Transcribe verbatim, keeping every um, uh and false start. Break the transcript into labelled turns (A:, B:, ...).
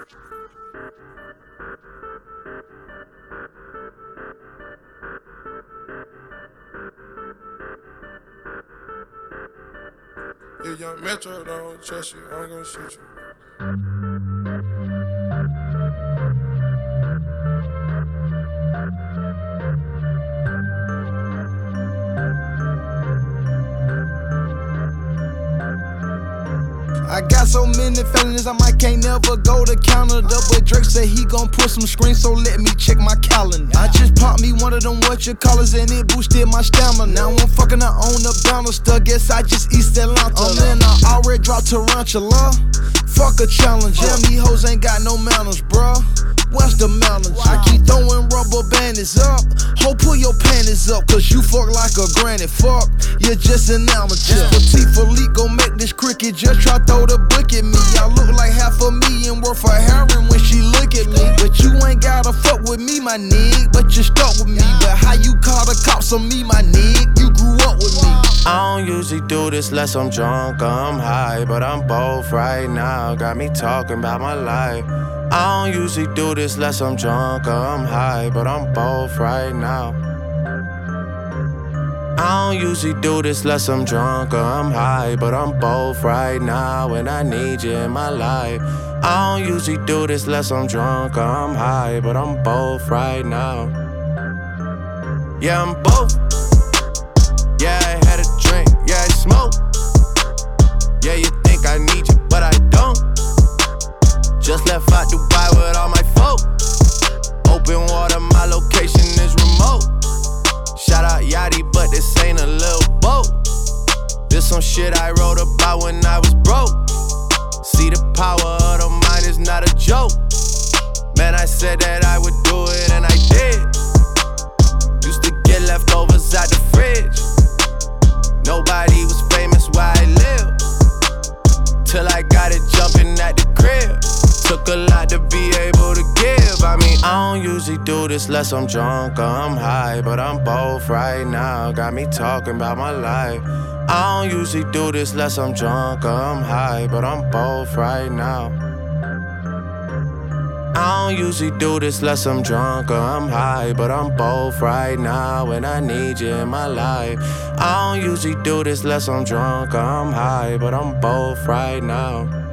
A: If young Metro don't trust you, I'm gonna shoot you.
B: I got so many felonies, I might can't never go to Canada. But Drake said he gon' put some screens, so let me check my calendar. I just popped me one of them what you callers and it boosted my stamina. Now I'm fucking I own a banister, guess I just East Atlanta. I'm in, I already dropped Tarantula. Fuck a challenge, damn these hoes ain't got no manners, bruh. What's the manners? I keep throwing rubber bandits up. Ho, pull your panties up, cause you fuck like a granny. Fuck, you're just an amateur. This petite Philippe gon' make this cricket just try throw the book at me. I look like half a million worth of heroin when she look at me. But you ain't gotta fuck with me, my nigga. But you stuck with me. But how you call the cops on me, my nigga? You grew up with me.
C: I don't usually do this unless I'm drunk or I'm high, but I'm both right now. Got me talking about my life. I don't usually do this unless I'm drunk or I'm high, but I'm both right now. I don't usually do this unless I'm drunk or I'm high, but I'm both right now, and I need you in my life. I don't usually do this unless I'm drunk or I'm high, but I'm both right now. Yeah, I'm both. Yeah, I had a drink, yeah, I smoke. Yeah, you think I need you, but I don't. Just left out Dubai with all my folk. Open water, my location is remote. Shout out Yachty, but this ain't a little boat. This some shit I wrote about when I was broke. See, the power of the mind is not a joke. Man, I said that I would do it and I did. Used to get leftovers out the fridge. Nobody was famous where I live, till I got it jumping at the crib. Took a lot to be able to give. I mean, I don't usually do this unless I'm drunk or I'm high, but I'm both right now. Got me talking about my life. I don't usually do this unless I'm drunk or I'm high, but I'm both right now. I don't usually do this unless I'm drunk or I'm high, but I'm both right now, and I need you in my life. I don't usually do this unless I'm drunk or I'm high, but I'm both right now.